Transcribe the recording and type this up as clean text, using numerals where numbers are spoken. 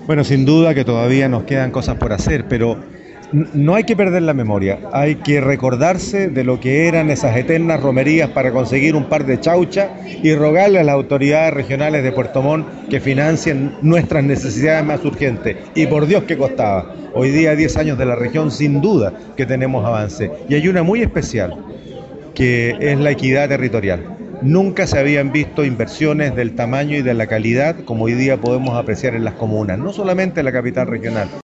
Bueno, sin duda que todavía nos quedan cosas por hacer, pero no hay que perder la memoria, hay que recordarse de lo que eran esas eternas romerías para conseguir un par de chauchas y rogarle a las autoridades regionales de Puerto Montt que financien nuestras necesidades más urgentes. Y por Dios que costaba. Hoy día, 10 años de la región, sin duda que tenemos avance. Y hay una muy especial, que es la equidad territorial. Nunca se habían visto inversiones del tamaño y de la calidad como hoy día podemos apreciar en las comunas, no solamente en la capital regional.